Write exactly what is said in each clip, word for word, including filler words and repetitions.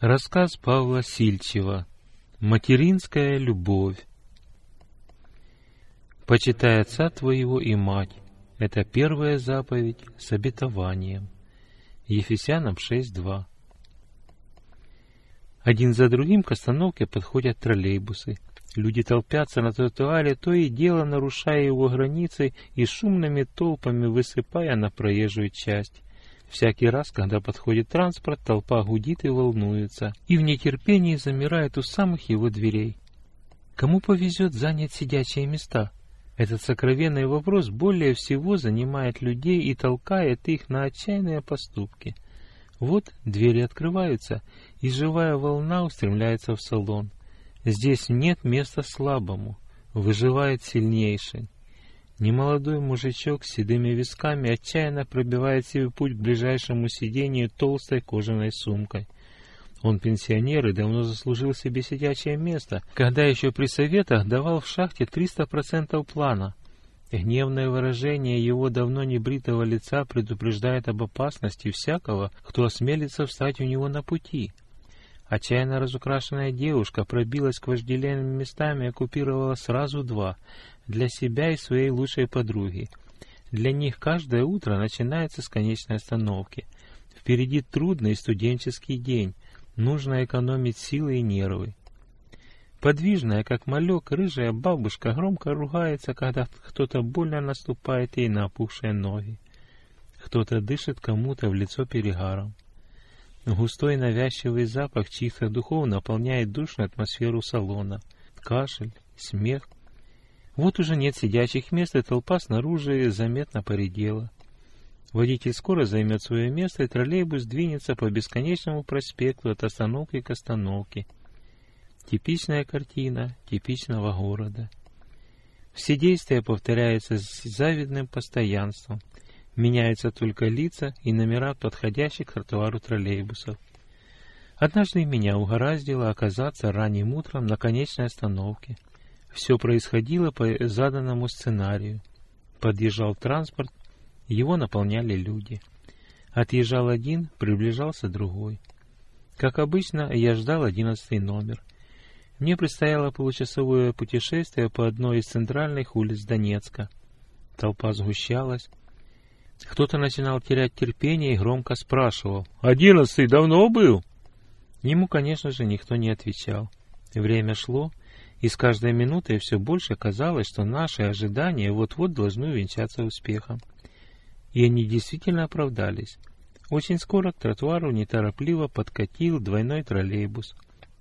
Рассказ Павла Сильчева «Материнская любовь». «Почитай отца твоего и мать» — это первая заповедь с обетованием. Ефесянам шесть два. Один за другим к остановке подходят троллейбусы. Люди толпятся на тротуаре, то и дело нарушая его границы и шумными толпами высыпая на проезжую часть. Всякий раз, когда подходит транспорт, толпа гудит и волнуется, и в нетерпении замирает у самых его дверей. Кому повезет занять сидячие места? Этот сокровенный вопрос более всего занимает людей и толкает их на отчаянные поступки. Вот двери открываются, и живая волна устремляется в салон. Здесь нет места слабому, выживает сильнейший. Немолодой мужичок с седыми висками отчаянно пробивает себе путь к ближайшему сиденью толстой кожаной сумкой. Он пенсионер и давно заслужил себе сидячее место, когда еще при советах давал в шахте триста процентов плана. Гневное выражение его давно небритого лица предупреждает об опасности всякого, кто осмелится встать у него на пути. Отчаянно разукрашенная девушка пробилась к вожделенным местам и оккупировала сразу два — для себя и своей лучшей подруги. Для них каждое утро начинается с конечной остановки. Впереди трудный студенческий день, нужно экономить силы и нервы. Подвижная, как малек, рыжая бабушка громко ругается, когда кто-то больно наступает ей на опухшие ноги. Кто-то дышит кому-то в лицо перегаром. Густой навязчивый запах чьих-то духов наполняет душную атмосферу салона. Кашель, смех. Вот уже нет сидячих мест, и толпа снаружи заметно поредела. Водитель скоро займет свое место, и троллейбус двинется по бесконечному проспекту от остановки к остановке. Типичная картина типичного города. Все действия повторяются с завидным постоянством. Меняются только лица и номера подходящих к тротуару троллейбусов. Однажды меня угораздило оказаться ранним утром на конечной остановке. Все происходило по заданному сценарию. Подъезжал транспорт, его наполняли люди. Отъезжал один, приближался другой. Как обычно, я ждал одиннадцатый номер. Мне предстояло получасовое путешествие по одной из центральных улиц Донецка. Толпа сгущалась. Кто-то начинал терять терпение и громко спрашивал: «Одиннадцатый давно был?» Ему, конечно же, никто не отвечал. Время шло, и с каждой минутой все больше казалось, что наши ожидания вот-вот должны увенчаться успехом. И они действительно оправдались. Очень скоро к тротуару неторопливо подкатил двойной троллейбус.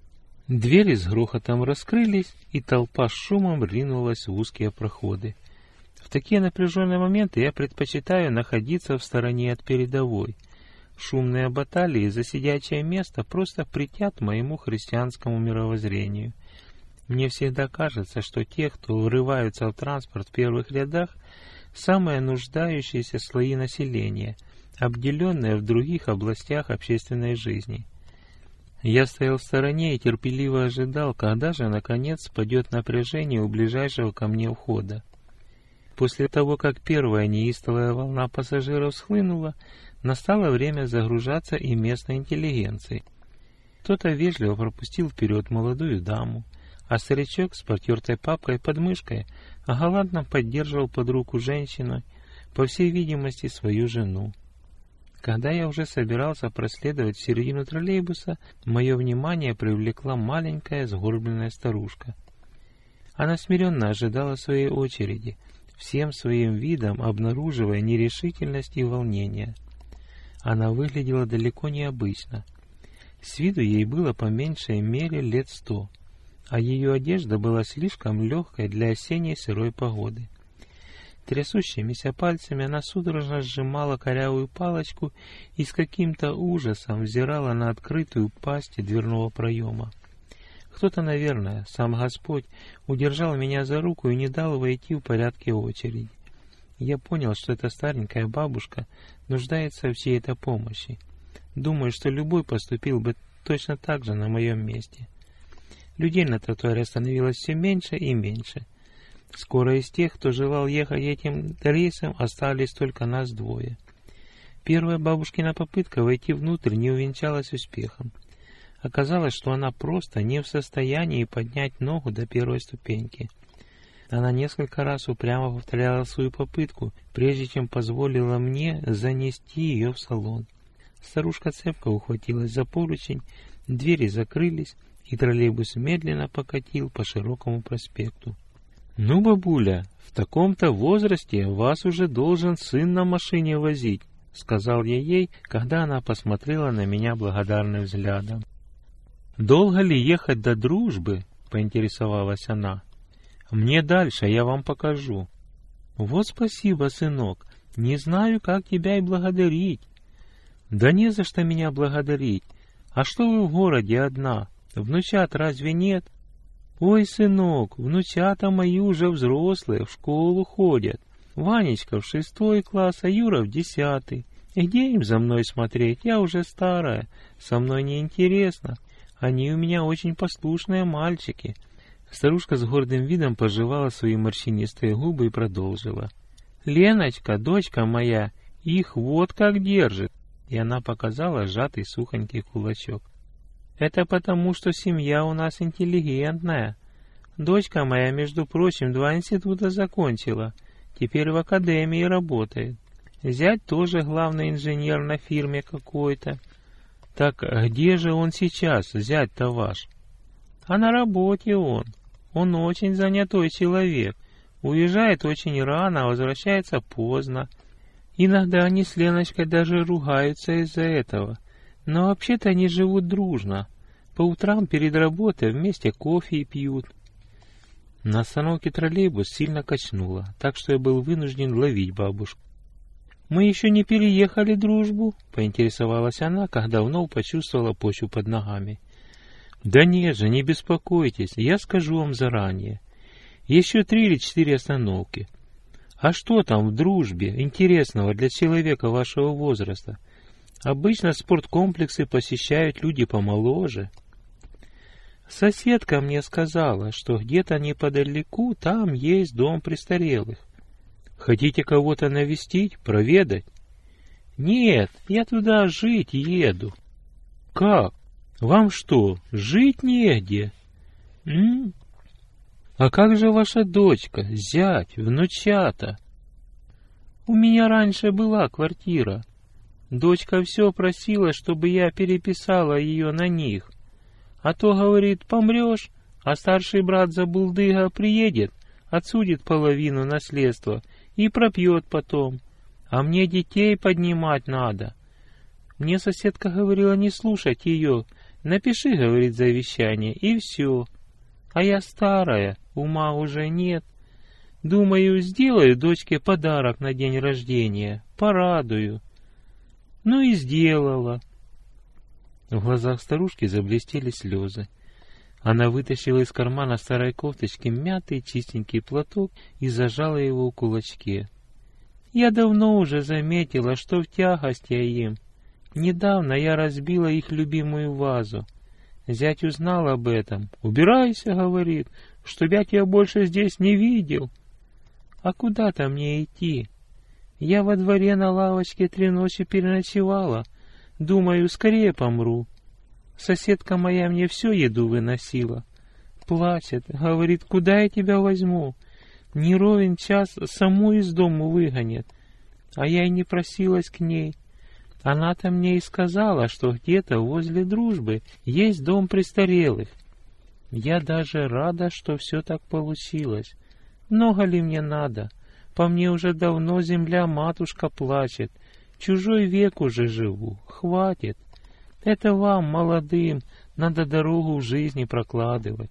Двери с грохотом раскрылись, и толпа с шумом ринулась в узкие проходы. В такие напряженные моменты я предпочитаю находиться в стороне от передовой. Шумные баталии за сидячее место просто претят моему христианскому мировоззрению. Мне всегда кажется, что те, кто врываются в транспорт в первых рядах, самые нуждающиеся слои населения, обделенные в других областях общественной жизни. Я стоял в стороне и терпеливо ожидал, когда же, наконец, спадет напряжение у ближайшего ко мне входа. После того, как первая неистовая волна пассажиров схлынула, настало время загружаться и местной интеллигенцией. Кто-то вежливо пропустил вперед молодую даму, а старичок с потертой папкой под мышкой галантно поддерживал под руку женщину, по всей видимости, свою жену. Когда я уже собирался проследовать в середину троллейбуса, мое внимание привлекла маленькая сгорбленная старушка. Она смиренно ожидала своей очереди, всем своим видом обнаруживая нерешительность и волнение. Она выглядела далеко необычно. С виду ей было по меньшей мере лет сто, а ее одежда была слишком легкой для осенней сырой погоды. Трясущимися пальцами она судорожно сжимала корявую палочку и с каким-то ужасом взирала на открытую пасть дверного проема. Кто-то, наверное, сам Господь, удержал меня за руку и не дал войти в порядке очереди. Я понял, что эта старенькая бабушка нуждается в чьей-то помощи. Думаю, что любой поступил бы точно так же на моем месте. Людей на тротуаре становилось все меньше и меньше. Скоро из тех, кто желал ехать этим рейсом, остались только нас двое. Первая бабушкина попытка войти внутрь не увенчалась успехом. Оказалось, что она просто не в состоянии поднять ногу до первой ступеньки. Она несколько раз упрямо повторяла свою попытку, прежде чем позволила мне занести ее в салон. Старушка цепко ухватилась за поручень, двери закрылись, и троллейбус медленно покатил по широкому проспекту. «Ну, бабуля, в таком-то возрасте вас уже должен сын на машине возить», — сказал я ей, когда она посмотрела на меня благодарным взглядом. «Долго ли ехать до Дружбы?» — поинтересовалась она. «Мне дальше, я вам покажу». «Вот спасибо, сынок, не знаю, как тебя и благодарить». «Да не за что меня благодарить. А что вы в городе одна? Внучат разве нет?» «Ой, сынок, внучата мои уже взрослые, в школу ходят. Ванечка в шестой класс, а Юра в десятый. И где им за мной смотреть? Я уже старая, со мной неинтересно. Они у меня очень послушные мальчики». Старушка с гордым видом пожевала свои морщинистые губы и продолжила. «Леночка, дочка моя, их вот как держит». И она показала сжатый сухонький кулачок. «Это потому, что семья у нас интеллигентная. Дочка моя, между прочим, два института закончила. Теперь в академии работает. Зять тоже главный инженер на фирме какой-то. Так где же он сейчас, зять-то ваш?» «А на работе он. Он очень занятой человек. Уезжает очень рано, а возвращается поздно. Иногда они с Леночкой даже ругаются из-за этого. Но вообще-то они живут дружно. По утрам перед работой вместе кофе пьют». На остановке троллейбус сильно качнуло, так что я был вынужден ловить бабушку. «Мы еще не переехали Дружбу?» — поинтересовалась она, когда вновь почувствовала почву под ногами. «Да нет же, не беспокойтесь, я скажу вам заранее. Еще три или четыре остановки. А что там в Дружбе интересного для человека вашего возраста? Обычно спорткомплексы посещают люди помоложе». «Соседка мне сказала, что где-то неподалеку там есть дом престарелых. Хотите кого-то навестить, проведать?» «Нет, я туда жить еду». «Как? Вам что, жить негде?» М? «А как же ваша дочка, зять, внучата?» «У меня раньше была квартира. Дочка все просила, чтобы я переписала ее на них. А то, говорит, помрешь, а старший брат забулдыга приедет, отсудит половину наследства и пропьет потом. А мне детей поднимать надо. Мне соседка говорила не слушать ее. Напиши, говорит, завещание, и все. А я старая, ума уже нет. Думаю, сделаю дочке подарок на день рождения, порадую». Ну и сделала. В глазах старушки заблестели слезы. Она вытащила из кармана старой кофточки мятый чистенький платок и зажала его в кулачке. «Я давно уже заметила, что в тягость я им. Недавно я разбила их любимую вазу. Зять узнал об этом. «Убирайся», — говорит, — «чтоб я тебя больше здесь не видел». А куда-то мне идти? Я во дворе на лавочке три ночи переночевала. Думаю, скорее помру. Соседка моя мне всю еду выносила. Плачет, говорит, куда я тебя возьму? Не ровен час саму из дому выгонят. А я и не просилась к ней. Она-то мне и сказала, что где-то возле Дружбы есть дом престарелых. Я даже рада, что все так получилось. Много ли мне надо? По мне уже давно земля-матушка плачет. Чужой век уже живу. Хватит. Это вам, молодым, надо дорогу в жизни прокладывать.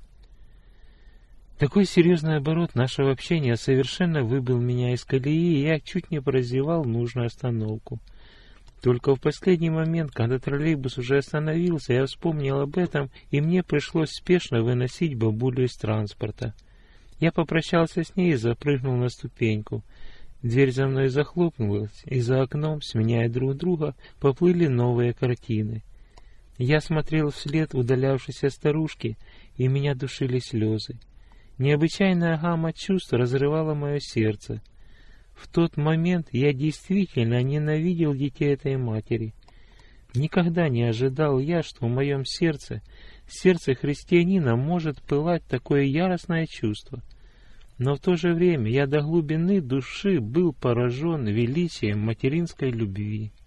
Такой серьезный оборот нашего общения совершенно выбил меня из колеи, и я чуть не прозевал нужную остановку. Только в последний момент, когда троллейбус уже остановился, я вспомнил об этом, и мне пришлось спешно выносить бабулю из транспорта. Я попрощался с ней и запрыгнул на ступеньку. Дверь за мной захлопнулась, и за окном, сменяя друг друга, поплыли новые картины. Я смотрел вслед удалявшейся старушки, и меня душили слезы. Необычайная гамма чувств разрывала мое сердце. В тот момент я действительно ненавидел детей этой матери. Никогда не ожидал я, что в моем сердце, сердце христианина, может пылать такое яростное чувство. Но в то же время я до глубины души был поражен величием материнской любви.